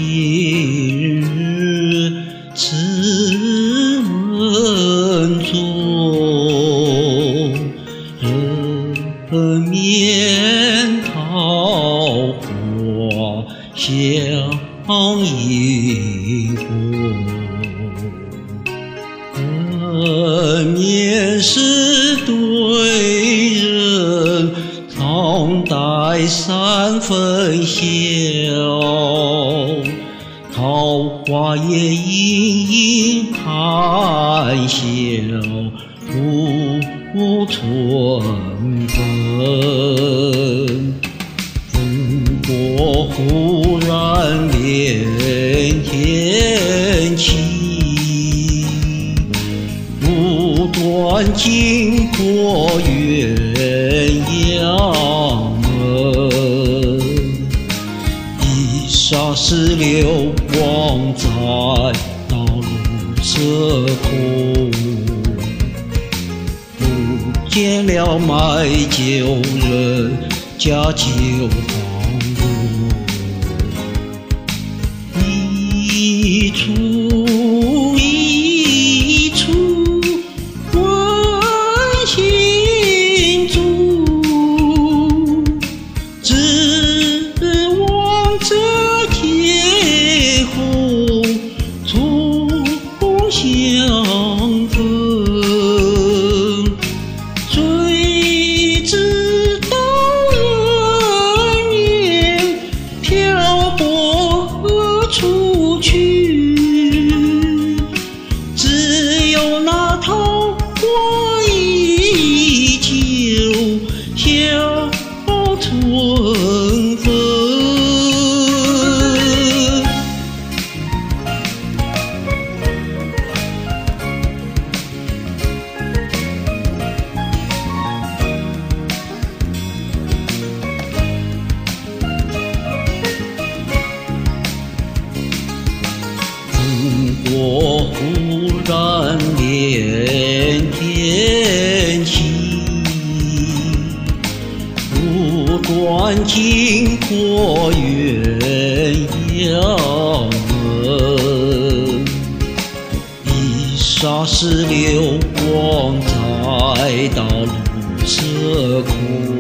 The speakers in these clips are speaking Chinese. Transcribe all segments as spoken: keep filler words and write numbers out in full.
一日此门中，人面桃花相映红，人面是对人，唐代三分晓，桃花也隐隐含笑，不春分。风波忽然连天起，不断经过鸳鸯门，一霎时流光在道路色空，不见了卖酒人家酒旁路，一处一处问行足，只望这街后初相逢，谁知道人面漂泊何处去？只有那桃花依旧笑春风。风波忽然连天起，不断经过鸳鸯门，一霎时流光在道路色空，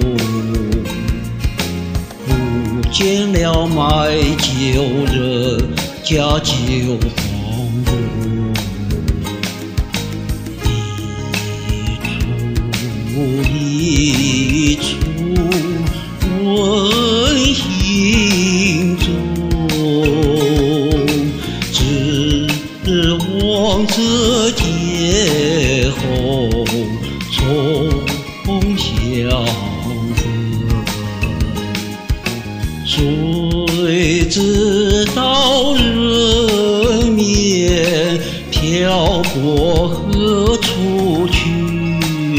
不见了卖酒人家酒旁路，一处一处问行踪，只望这街后重相逢，谁知道人面漂泊何处去？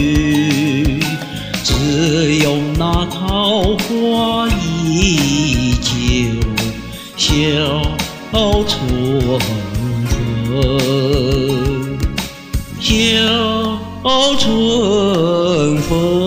只有那桃花依旧笑春风，笑春风。